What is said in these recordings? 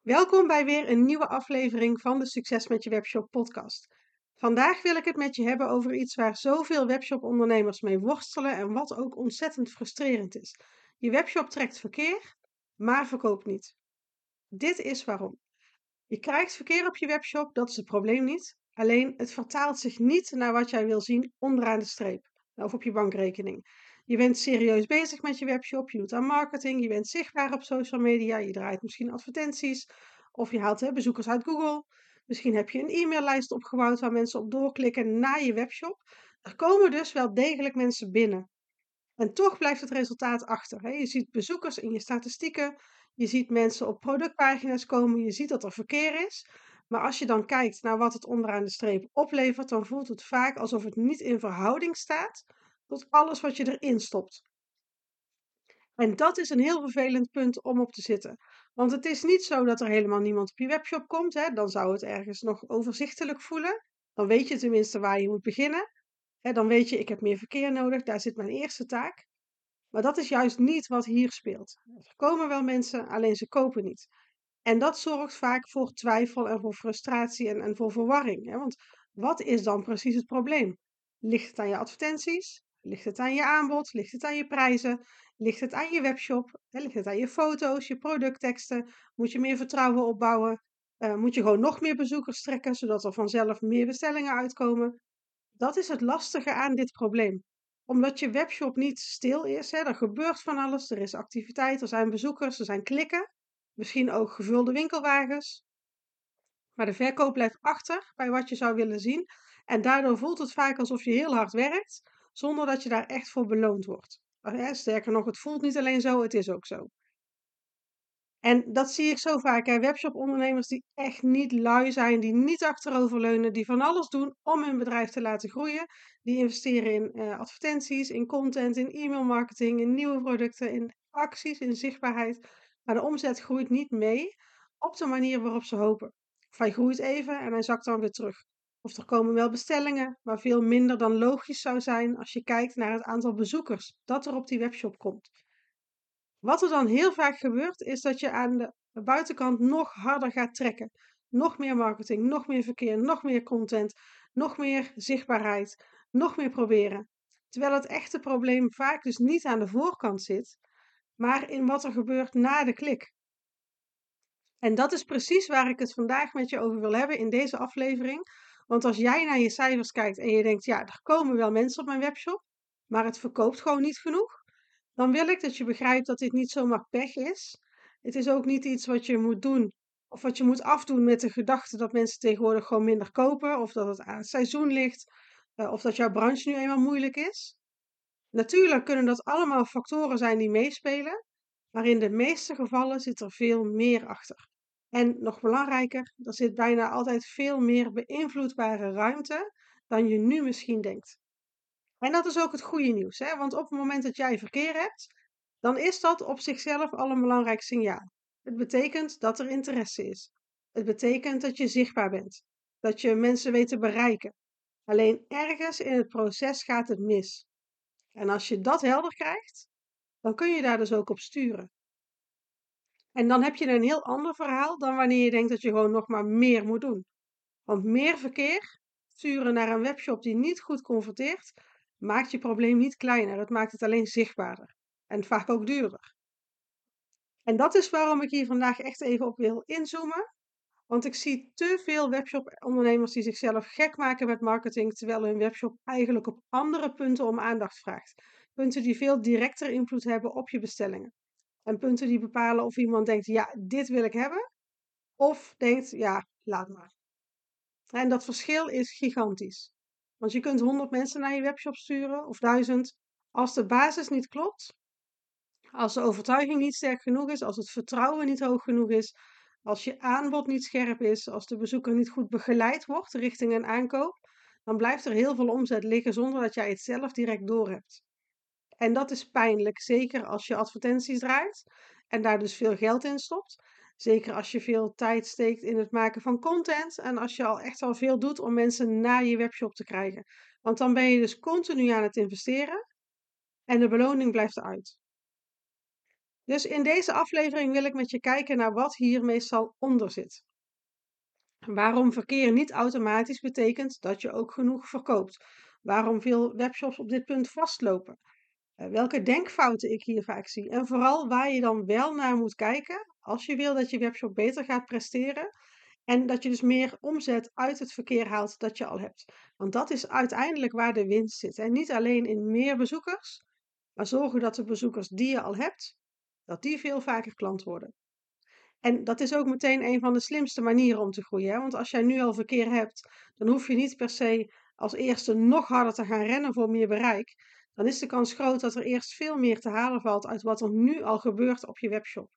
Welkom bij weer een nieuwe aflevering van de Succes met je webshop podcast. Vandaag wil ik het met je hebben over iets waar zoveel webshop-ondernemers mee worstelen en wat ook ontzettend frustrerend is. Je webshop trekt verkeer, maar verkoopt niet. Dit is waarom. Je krijgt verkeer op je webshop, dat is het probleem niet. Alleen het vertaalt zich niet naar wat jij wil zien onderaan de streep of op je bankrekening. Je bent serieus bezig met je webshop, je doet aan marketing, je bent zichtbaar op social media, je draait misschien advertenties of je haalt bezoekers uit Google. Misschien heb je een e-maillijst opgebouwd waar mensen op doorklikken naar je webshop. Er komen dus wel degelijk mensen binnen. En toch blijft het resultaat achter. Hè. Je ziet bezoekers in je statistieken, je ziet mensen op productpagina's komen, je ziet dat er verkeer is. Maar als je dan kijkt naar wat het onderaan de streep oplevert, dan voelt het vaak alsof het niet in verhouding staat tot alles wat je erin stopt. En dat is een heel vervelend punt om op te zitten. Want het is niet zo dat er helemaal niemand op je webshop komt. Hè. Dan zou het ergens nog overzichtelijk voelen. Dan weet je tenminste waar je moet beginnen. Hè, dan weet je, ik heb meer verkeer nodig, daar zit mijn eerste taak. Maar dat is juist niet wat hier speelt. Er komen wel mensen, alleen ze kopen niet. En dat zorgt vaak voor twijfel en voor frustratie en voor verwarring. Hè? Want wat is dan precies het probleem? Ligt het aan je advertenties? Ligt het aan je aanbod? Ligt het aan je prijzen? Ligt het aan je webshop? Hè? Ligt het aan je foto's, je productteksten? Moet je meer vertrouwen opbouwen? Moet je gewoon nog meer bezoekers trekken, zodat er vanzelf meer bestellingen uitkomen? Dat is het lastige aan dit probleem. Omdat je webshop niet stil is, hè, er gebeurt van alles, er is activiteit, er zijn bezoekers, er zijn klikken, misschien ook gevulde winkelwagens. Maar de verkoop blijft achter bij wat je zou willen zien. En daardoor voelt het vaak alsof je heel hard werkt, zonder dat je daar echt voor beloond wordt. Sterker nog, het voelt niet alleen zo, het is ook zo. En dat zie ik zo vaak, hè. Webshop-ondernemers die echt niet lui zijn, die niet achteroverleunen, die van alles doen om hun bedrijf te laten groeien. Die investeren in advertenties, in content, in e-mailmarketing, in nieuwe producten, in acties, in zichtbaarheid. Maar de omzet groeit niet mee op de manier waarop ze hopen. Of hij groeit even en hij zakt dan weer terug. Of er komen wel bestellingen, maar veel minder dan logisch zou zijn als je kijkt naar het aantal bezoekers dat er op die webshop komt. Wat er dan heel vaak gebeurt, is dat je aan de buitenkant nog harder gaat trekken. Nog meer marketing, nog meer verkeer, nog meer content, nog meer zichtbaarheid, nog meer proberen. Terwijl het echte probleem vaak dus niet aan de voorkant zit, maar in wat er gebeurt na de klik. En dat is precies waar ik het vandaag met je over wil hebben in deze aflevering. Want als jij naar je cijfers kijkt en je denkt, ja, er komen wel mensen op mijn webshop, maar het verkoopt gewoon niet genoeg, dan wil ik dat je begrijpt dat dit niet zomaar pech is. Het is ook niet iets wat je moet doen of wat je moet afdoen met de gedachte dat mensen tegenwoordig gewoon minder kopen of dat het aan het seizoen ligt of dat jouw branche nu eenmaal moeilijk is. Natuurlijk kunnen dat allemaal factoren zijn die meespelen, maar in de meeste gevallen zit er veel meer achter. En nog belangrijker, er zit bijna altijd veel meer beïnvloedbare ruimte dan je nu misschien denkt. En dat is ook het goede nieuws, hè? Want op het moment dat jij verkeer hebt, dan is dat op zichzelf al een belangrijk signaal. Het betekent dat er interesse is. Het betekent dat je zichtbaar bent, dat je mensen weet te bereiken. Alleen ergens in het proces gaat het mis. En als je dat helder krijgt, dan kun je daar dus ook op sturen. En dan heb je een heel ander verhaal dan wanneer je denkt dat je gewoon nog maar meer moet doen. Want meer verkeer sturen naar een webshop die niet goed converteert, maakt je probleem niet kleiner. Het maakt het alleen zichtbaarder. En vaak ook duurder. En dat is waarom ik hier vandaag echt even op wil inzoomen. Want ik zie te veel webshop-ondernemers die zichzelf gek maken met marketing, terwijl hun webshop eigenlijk op andere punten om aandacht vraagt. Punten die veel directer invloed hebben op je bestellingen. En punten die bepalen of iemand denkt, ja, dit wil ik hebben. Of denkt, ja, laat maar. En dat verschil is gigantisch. Want je kunt 100 mensen naar je webshop sturen of 1000. Als de basis niet klopt, als de overtuiging niet sterk genoeg is, als het vertrouwen niet hoog genoeg is, als je aanbod niet scherp is, als de bezoeker niet goed begeleid wordt richting een aankoop, dan blijft er heel veel omzet liggen zonder dat jij het zelf direct doorhebt. En dat is pijnlijk, zeker als je advertenties draait en daar dus veel geld in stopt. Zeker als je veel tijd steekt in het maken van content en als je al echt al veel doet om mensen naar je webshop te krijgen. Want dan ben je dus continu aan het investeren en de beloning blijft eruit. Dus in deze aflevering wil ik met je kijken naar wat hier meestal onder zit. Waarom verkeer niet automatisch betekent dat je ook genoeg verkoopt. Waarom veel webshops op dit punt vastlopen. Welke denkfouten ik hier vaak zie. En vooral waar je dan wel naar moet kijken als je wil dat je webshop beter gaat presteren. En dat je dus meer omzet uit het verkeer haalt dat je al hebt. Want dat is uiteindelijk waar de winst zit. En niet alleen in meer bezoekers, maar zorgen dat de bezoekers die je al hebt, dat die veel vaker klant worden. En dat is ook meteen een van de slimste manieren om te groeien. Hè? Want als jij nu al verkeer hebt, dan hoef je niet per se als eerste nog harder te gaan rennen voor meer bereik. Dan is de kans groot dat er eerst veel meer te halen valt uit wat er nu al gebeurt op je webshop.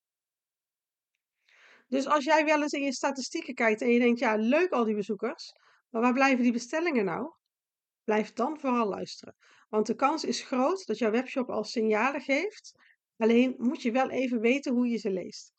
Dus als jij wel eens in je statistieken kijkt en je denkt, ja, leuk al die bezoekers, maar waar blijven die bestellingen nou? Blijf dan vooral luisteren. Want de kans is groot dat jouw webshop al signalen geeft. Alleen moet je wel even weten hoe je ze leest.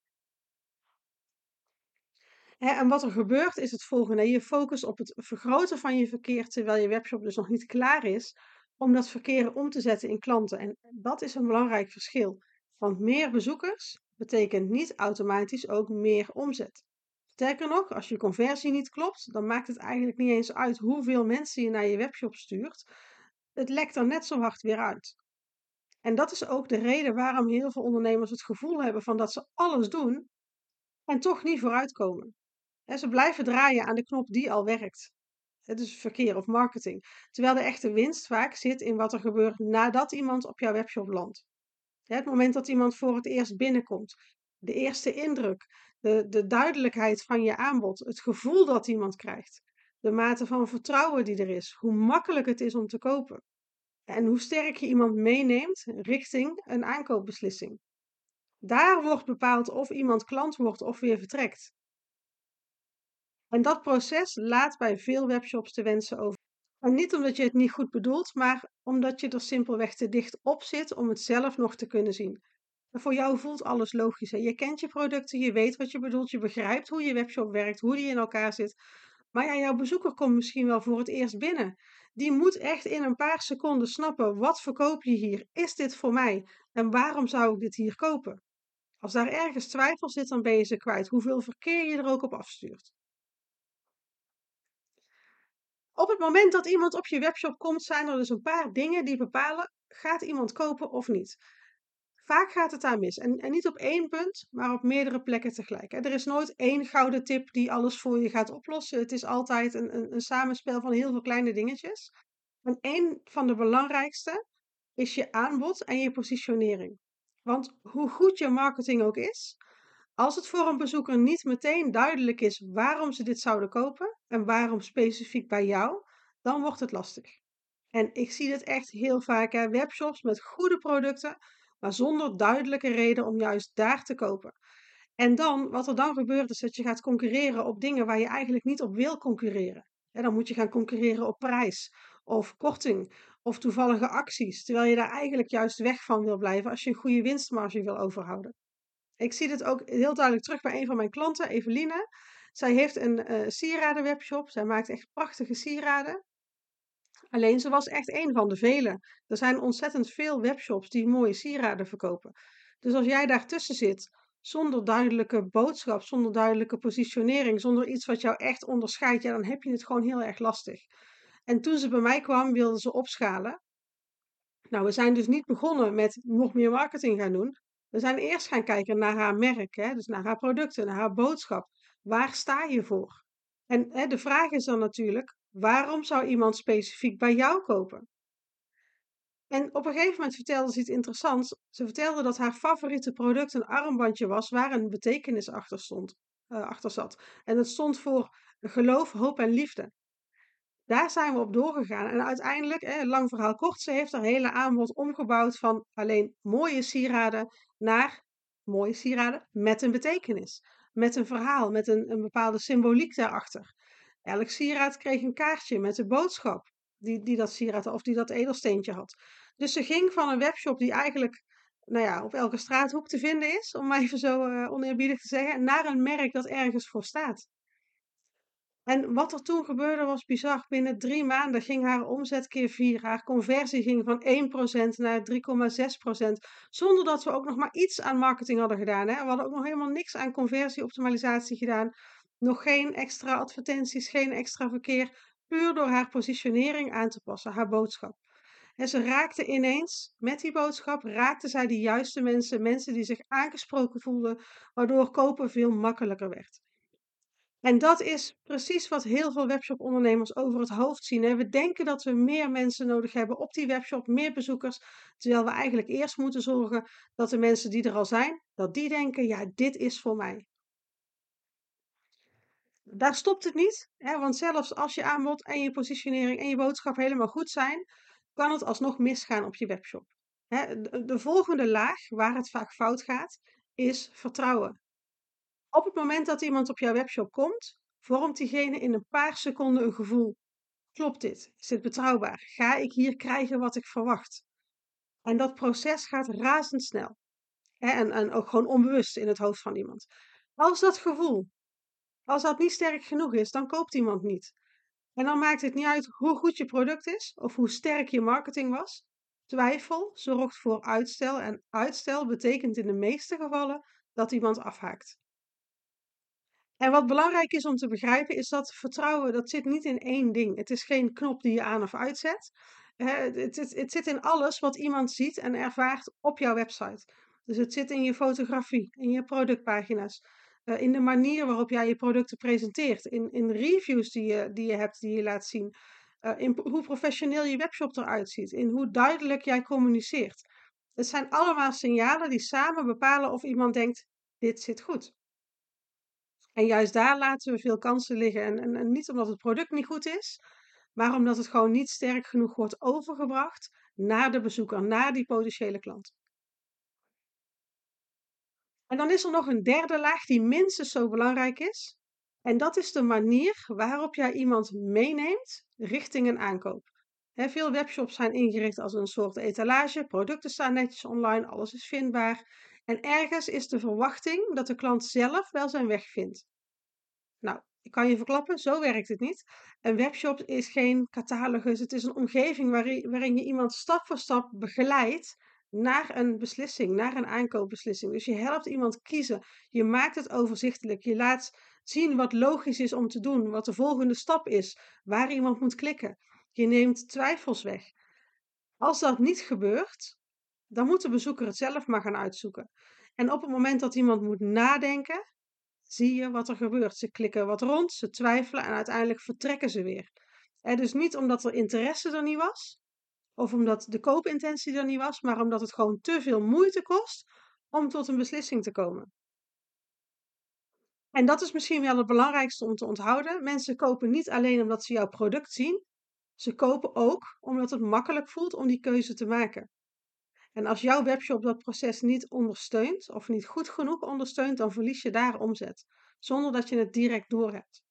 En wat er gebeurt is het volgende. Je focust op het vergroten van je verkeer terwijl je webshop dus nog niet klaar is om dat verkeer om te zetten in klanten. En dat is een belangrijk verschil. Want meer bezoekers betekent niet automatisch ook meer omzet. Sterker nog, als je conversie niet klopt, dan maakt het eigenlijk niet eens uit hoeveel mensen je naar je webshop stuurt. Het lekt er net zo hard weer uit. En dat is ook de reden waarom heel veel ondernemers het gevoel hebben van dat ze alles doen en toch niet vooruitkomen. Ze blijven draaien aan de knop die al werkt. Het is verkeer of marketing. Terwijl de echte winst vaak zit in wat er gebeurt nadat iemand op jouw webshop landt. Het moment dat iemand voor het eerst binnenkomt. De eerste indruk. De duidelijkheid van je aanbod. Het gevoel dat iemand krijgt. De mate van vertrouwen die er is. Hoe makkelijk het is om te kopen. En hoe sterk je iemand meeneemt richting een aankoopbeslissing. Daar wordt bepaald of iemand klant wordt of weer vertrekt. En dat proces laat bij veel webshops te wensen over. En niet omdat je het niet goed bedoelt, maar omdat je er simpelweg te dicht op zit om het zelf nog te kunnen zien. En voor jou voelt alles logisch. Hè? Je kent je producten, je weet wat je bedoelt, je begrijpt hoe je webshop werkt, hoe die in elkaar zit. Maar ja, jouw bezoeker komt misschien wel voor het eerst binnen. Die moet echt in een paar seconden snappen, wat verkoop je hier? Is dit voor mij? En waarom zou ik dit hier kopen? Als daar ergens twijfel zit, dan ben je ze kwijt. Hoeveel verkeer je er ook op afstuurt. Op het moment dat iemand op je webshop komt, zijn er dus een paar dingen die bepalen, gaat iemand kopen of niet? Vaak gaat het daar mis. En niet op één punt, maar op meerdere plekken tegelijk. Er is nooit één gouden tip die alles voor je gaat oplossen. Het is altijd een samenspel van heel veel kleine dingetjes. En één van de belangrijkste is je aanbod en je positionering. Want hoe goed je marketing ook is, als het voor een bezoeker niet meteen duidelijk is waarom ze dit zouden kopen en waarom specifiek bij jou, dan wordt het lastig. En ik zie dit echt heel vaak, hè? Webshops met goede producten, maar zonder duidelijke reden om juist daar te kopen. En dan, wat er dan gebeurt, is dat je gaat concurreren op dingen waar je eigenlijk niet op wil concurreren. Dan moet je gaan concurreren op prijs of korting of toevallige acties, terwijl je daar eigenlijk juist weg van wil blijven als je een goede winstmarge wil overhouden. Ik zie dit ook heel duidelijk terug bij een van mijn klanten, Eveline. Zij heeft een sieradenwebshop. Zij maakt echt prachtige sieraden. Alleen ze was echt een van de velen. Er zijn ontzettend veel webshops die mooie sieraden verkopen. Dus als jij daartussen zit, zonder duidelijke boodschap, zonder duidelijke positionering, zonder iets wat jou echt onderscheidt, ja, dan heb je het gewoon heel erg lastig. En toen ze bij mij kwam, wilde ze opschalen. Nou, we zijn dus niet begonnen met nog meer marketing gaan doen. We zijn eerst gaan kijken naar haar merk, hè, dus naar haar producten, naar haar boodschap. Waar sta je voor? En hè, de vraag is dan natuurlijk, waarom zou iemand specifiek bij jou kopen? En op een gegeven moment vertelde ze iets interessants. Ze vertelde dat haar favoriete product een armbandje was waar een betekenis achter zat. En dat stond voor geloof, hoop en liefde. Daar zijn we op doorgegaan. En uiteindelijk, lang verhaal kort, ze heeft haar hele aanbod omgebouwd van alleen mooie sieraden naar mooie sieraden met een betekenis. Met een verhaal, met een bepaalde symboliek daarachter. Elk sieraad kreeg een kaartje met de boodschap die dat sieraad of die dat edelsteentje had. Dus ze ging van een webshop die eigenlijk nou ja, op elke straathoek te vinden is, om maar even zo oneerbiedig te zeggen, naar een merk dat ergens voor staat. En wat er toen gebeurde was bizar. Binnen 3 maanden ging haar omzet keer 4. Haar conversie ging van 1% naar 3,6%. Zonder dat we ook nog maar iets aan marketing hadden gedaan, hè. We hadden ook nog helemaal niks aan conversieoptimalisatie gedaan. Nog geen extra advertenties, geen extra verkeer. Puur door haar positionering aan te passen, haar boodschap. En ze raakte ineens, met die boodschap, raakte zij de juiste mensen. Mensen die zich aangesproken voelden, waardoor kopen veel makkelijker werd. En dat is precies wat heel veel webshopondernemers over het hoofd zien, hè. We denken dat we meer mensen nodig hebben op die webshop, meer bezoekers, terwijl we eigenlijk eerst moeten zorgen dat de mensen die er al zijn, dat die denken: "Ja, dit is voor mij." Daar stopt het niet, hè, want zelfs als je aanbod en je positionering en je boodschap helemaal goed zijn, kan het alsnog misgaan op je webshop. Hè, de volgende laag, waar het vaak fout gaat, is vertrouwen. Op het moment dat iemand op jouw webshop komt, vormt diegene in een paar seconden een gevoel. Klopt dit? Is dit betrouwbaar? Ga ik hier krijgen wat ik verwacht? En dat proces gaat razendsnel. Hè, en ook gewoon onbewust in het hoofd van iemand. Als dat gevoel, als dat niet sterk genoeg is, dan koopt iemand niet. En dan maakt het niet uit hoe goed je product is of hoe sterk je marketing was. Twijfel zorgt voor uitstel en uitstel betekent in de meeste gevallen dat iemand afhaakt. En wat belangrijk is om te begrijpen, is dat vertrouwen, dat zit niet in één ding. Het is geen knop die je aan of uitzet. Het zit in alles wat iemand ziet en ervaart op jouw website. Dus het zit in je fotografie, in je productpagina's, in de manier waarop jij je producten presenteert, in reviews die je hebt, die je laat zien, hoe professioneel je webshop eruit ziet, in hoe duidelijk jij communiceert. Het zijn allemaal signalen die samen bepalen of iemand denkt: dit zit goed. En juist daar laten we veel kansen liggen. En niet omdat het product niet goed is, maar omdat het gewoon niet sterk genoeg wordt overgebracht naar de bezoeker, naar die potentiële klant. En dan is er nog een derde laag die minstens zo belangrijk is. En dat is de manier waarop jij iemand meeneemt richting een aankoop. Veel webshops zijn ingericht als een soort etalage. Producten staan netjes online, alles is vindbaar. En ergens is de verwachting dat de klant zelf wel zijn weg vindt. Nou, ik kan je verklappen, zo werkt het niet. Een webshop is geen catalogus. Het is een omgeving waarin je iemand stap voor stap begeleidt naar een beslissing, naar een aankoopbeslissing. Dus je helpt iemand kiezen. Je maakt het overzichtelijk. Je laat zien wat logisch is om te doen, wat de volgende stap is, waar iemand moet klikken. Je neemt twijfels weg. Als dat niet gebeurt, dan moet de bezoeker het zelf maar gaan uitzoeken. En op het moment dat iemand moet nadenken, zie je wat er gebeurt. Ze klikken wat rond, ze twijfelen en uiteindelijk vertrekken ze weer. Dus niet omdat er interesse er niet was, of omdat de koopintentie er niet was, maar omdat het gewoon te veel moeite kost om tot een beslissing te komen. En dat is misschien wel het belangrijkste om te onthouden. Mensen kopen niet alleen omdat ze jouw product zien, ze kopen ook omdat het makkelijk voelt om die keuze te maken. En als jouw webshop dat proces niet ondersteunt of niet goed genoeg ondersteunt, dan verlies je daar omzet, zonder dat je het direct doorhebt.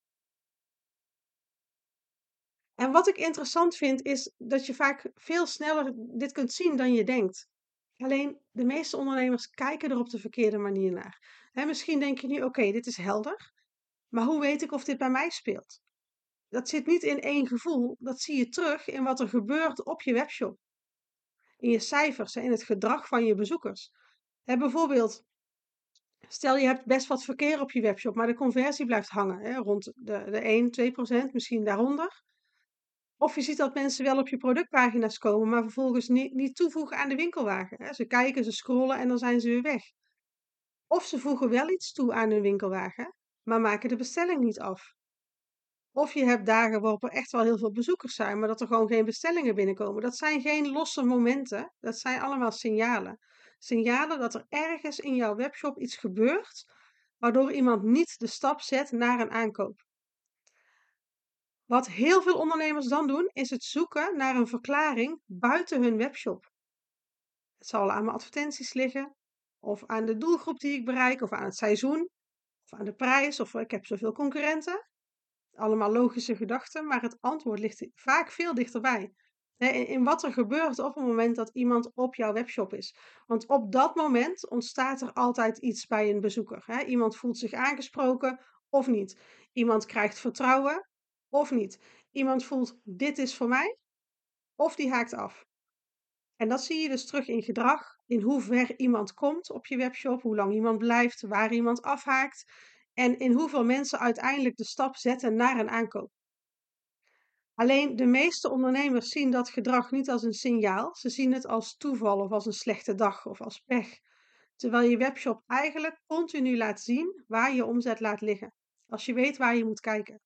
En wat ik interessant vind, is dat je vaak veel sneller dit kunt zien dan je denkt. Alleen de meeste ondernemers kijken er op de verkeerde manier naar. Misschien denk je nu: oké, dit is helder, maar hoe weet ik of dit bij mij speelt? Dat zit niet in één gevoel, dat zie je terug in wat er gebeurt op je webshop. In je cijfers en in het gedrag van je bezoekers. Bijvoorbeeld, stel je hebt best wat verkeer op je webshop, maar de conversie blijft hangen, rond de 1, 2%, misschien daaronder. Of je ziet dat mensen wel op je productpagina's komen, maar vervolgens niet toevoegen aan de winkelwagen. Ze kijken, ze scrollen en dan zijn ze weer weg. Of ze voegen wel iets toe aan hun winkelwagen, maar maken de bestelling niet af. Of je hebt dagen waarop er echt wel heel veel bezoekers zijn, maar dat er gewoon geen bestellingen binnenkomen. Dat zijn geen losse momenten, dat zijn allemaal signalen. Signalen dat er ergens in jouw webshop iets gebeurt, waardoor iemand niet de stap zet naar een aankoop. Wat heel veel ondernemers dan doen, is het zoeken naar een verklaring buiten hun webshop. Het zal aan mijn advertenties liggen, of aan de doelgroep die ik bereik, of aan het seizoen, of aan de prijs, of ik heb zoveel concurrenten. Allemaal logische gedachten, maar het antwoord ligt vaak veel dichterbij. In wat er gebeurt op het moment dat iemand op jouw webshop is. Want op dat moment ontstaat er altijd iets bij een bezoeker. Iemand voelt zich aangesproken of niet. Iemand krijgt vertrouwen of niet. Iemand voelt dit is voor mij of die haakt af. En dat zie je dus terug in gedrag, in hoe ver iemand komt op je webshop, hoe lang iemand blijft, waar iemand afhaakt en in hoeveel mensen uiteindelijk de stap zetten naar een aankoop. Alleen de meeste ondernemers zien dat gedrag niet als een signaal, ze zien het als toeval of als een slechte dag of als pech. Terwijl je webshop eigenlijk continu laat zien waar je omzet laat liggen, als je weet waar je moet kijken.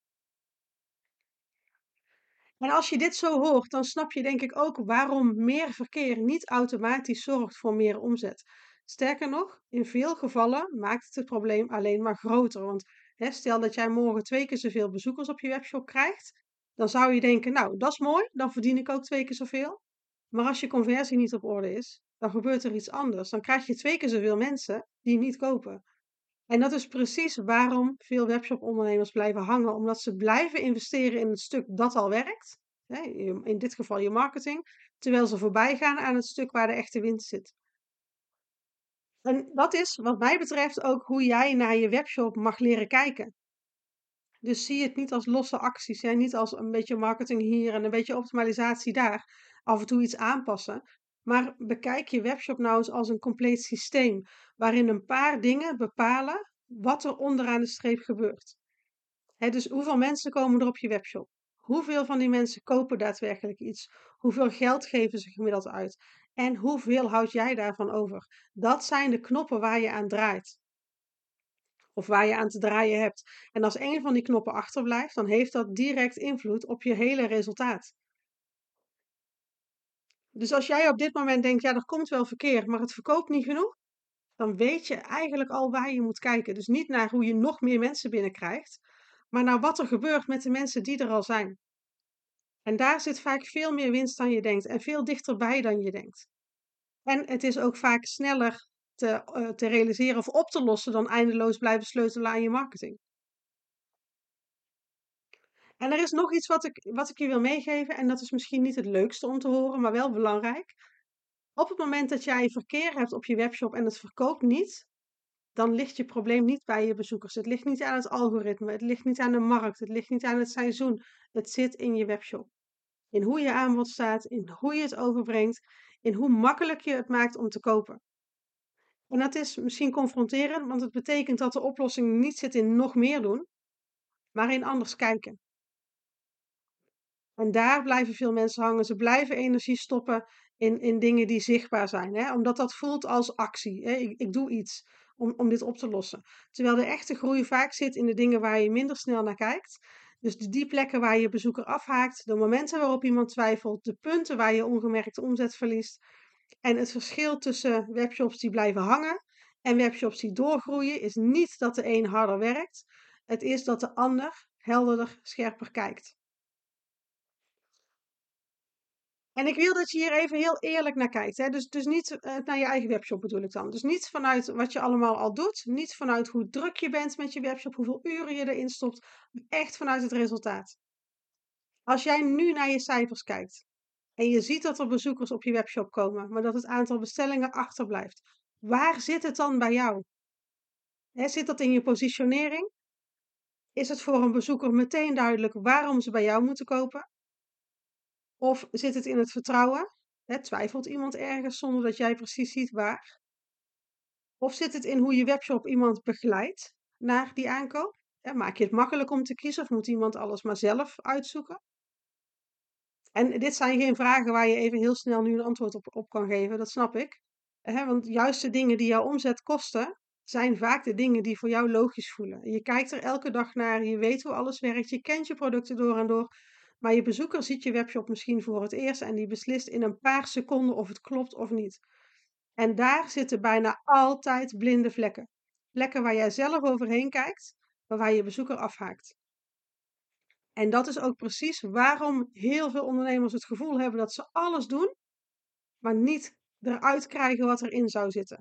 En als je dit zo hoort, dan snap je denk ik ook waarom meer verkeer niet automatisch zorgt voor meer omzet. Sterker nog, in veel gevallen maakt het probleem alleen maar groter. Want stel dat jij morgen 2 keer zoveel bezoekers op je webshop krijgt, dan zou je denken, nou, dat is mooi, dan verdien ik ook 2 keer zoveel. Maar als je conversie niet op orde is, dan gebeurt er iets anders. Dan krijg je 2 keer zoveel mensen die niet kopen. En dat is precies waarom veel webshop-ondernemers blijven hangen, omdat ze blijven investeren in het stuk dat al werkt, hè, in dit geval je marketing, terwijl ze voorbij gaan aan het stuk waar de echte winst zit. En dat is, wat mij betreft, ook hoe jij naar je webshop mag leren kijken. Dus zie het niet als losse acties, hè, niet als een beetje marketing hier en een beetje optimalisatie daar, af en toe iets aanpassen. Maar bekijk je webshop nou eens als een compleet systeem, waarin een paar dingen bepalen wat er onderaan de streep gebeurt. Hè, dus hoeveel mensen komen er op je webshop? Hoeveel van die mensen kopen daadwerkelijk iets? Hoeveel geld geven ze gemiddeld uit? En hoeveel houd jij daarvan over? Dat zijn de knoppen waar je aan draait. Of waar je aan te draaien hebt. En als een van die knoppen achterblijft, dan heeft dat direct invloed op je hele resultaat. Dus als jij op dit moment denkt, ja, er komt wel verkeer, maar het verkoopt niet genoeg, dan weet je eigenlijk al waar je moet kijken. Dus niet naar hoe je nog meer mensen binnenkrijgt, maar naar wat er gebeurt met de mensen die er al zijn. En daar zit vaak veel meer winst dan je denkt en veel dichterbij dan je denkt. En het is ook vaak sneller te realiseren of op te lossen dan eindeloos blijven sleutelen aan je marketing. En er is nog iets wat ik je wil meegeven, en dat is misschien niet het leukste om te horen, maar wel belangrijk. Op het moment dat jij verkeer hebt op je webshop en het verkoopt niet, dan ligt je probleem niet bij je bezoekers. Het ligt niet aan het algoritme, het ligt niet aan de markt, het ligt niet aan het seizoen. Het zit in je webshop. In hoe je aanbod staat, in hoe je het overbrengt, in hoe makkelijk je het maakt om te kopen. En dat is misschien confronterend, want het betekent dat de oplossing niet zit in nog meer doen, maar in anders kijken. En daar blijven veel mensen hangen. Ze blijven energie stoppen in dingen die zichtbaar zijn, hè? Omdat dat voelt als actie. Hè? Ik doe iets om dit op te lossen. Terwijl de echte groei vaak zit in de dingen waar je minder snel naar kijkt. Dus die plekken waar je bezoeker afhaakt, de momenten waarop iemand twijfelt, de punten waar je ongemerkt omzet verliest. En het verschil tussen webshops die blijven hangen en webshops die doorgroeien, is niet dat de een harder werkt. Het is dat de ander helderder, scherper kijkt. En ik wil dat je hier even heel eerlijk naar kijkt. Hè? Dus niet naar je eigen webshop bedoel ik dan. Dus niet vanuit wat je allemaal al doet. Niet vanuit hoe druk je bent met je webshop, hoeveel uren je erin stopt. Maar echt vanuit het resultaat. Als jij nu naar je cijfers kijkt en je ziet dat er bezoekers op je webshop komen, maar dat het aantal bestellingen achterblijft. Waar zit het dan bij jou? Hè, zit dat in je positionering? Is het voor een bezoeker meteen duidelijk waarom ze bij jou moeten kopen? Of zit het in het vertrouwen? Hè, twijfelt iemand ergens zonder dat jij precies ziet waar? Of zit het in hoe je webshop iemand begeleidt naar die aankoop? Hè, maak je het makkelijk om te kiezen of moet iemand alles maar zelf uitzoeken? En dit zijn geen vragen waar je even heel snel nu een antwoord op kan geven, dat snap ik. Hè, want juist de dingen die jouw omzet kosten, zijn vaak de dingen die voor jou logisch voelen. Je kijkt er elke dag naar, je weet hoe alles werkt, je kent je producten door en door. Maar je bezoeker ziet je webshop misschien voor het eerst en die beslist in een paar seconden of het klopt of niet. En daar zitten bijna altijd blinde vlekken. Vlekken waar jij zelf overheen kijkt, maar waar je bezoeker afhaakt. En dat is ook precies waarom heel veel ondernemers het gevoel hebben dat ze alles doen, maar niet eruit krijgen wat erin zou zitten.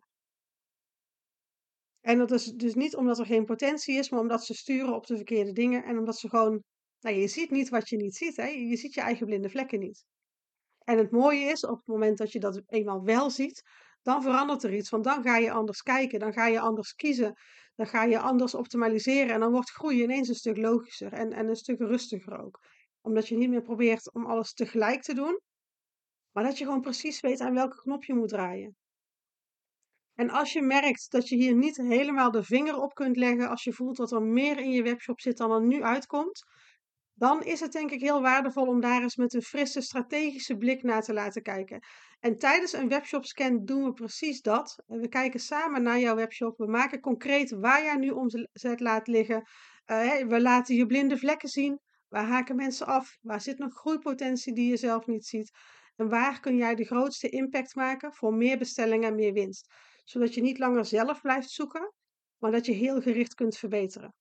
En dat is dus niet omdat er geen potentie is, maar omdat ze sturen op de verkeerde dingen en omdat ze gewoon, nou, je ziet niet wat je niet ziet, hè? Je ziet je eigen blinde vlekken niet. En het mooie is, op het moment dat je dat eenmaal wel ziet, dan verandert er iets, want dan ga je anders kijken, dan ga je anders kiezen. Dan ga je anders optimaliseren en dan wordt groeien ineens een stuk logischer en een stuk rustiger ook. Omdat je niet meer probeert om alles tegelijk te doen, maar dat je gewoon precies weet aan welke knop je moet draaien. En als je merkt dat je hier niet helemaal de vinger op kunt leggen, als je voelt dat er meer in je webshop zit dan er nu uitkomt, dan is het denk ik heel waardevol om daar eens met een frisse strategische blik naar te laten kijken. En tijdens een webshopscan doen we precies dat. We kijken samen naar jouw webshop. We maken concreet waar jij nu omzet laat liggen. We laten je blinde vlekken zien. Waar haken mensen af? Waar zit nog groeipotentie die je zelf niet ziet? En waar kun jij de grootste impact maken voor meer bestellingen en meer winst? Zodat je niet langer zelf blijft zoeken, maar dat je heel gericht kunt verbeteren.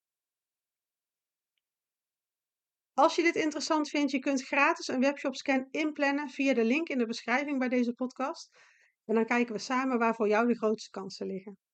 Als je dit interessant vindt, je kunt gratis een webshopscan inplannen via de link in de beschrijving bij deze podcast. En dan kijken we samen waar voor jou de grootste kansen liggen.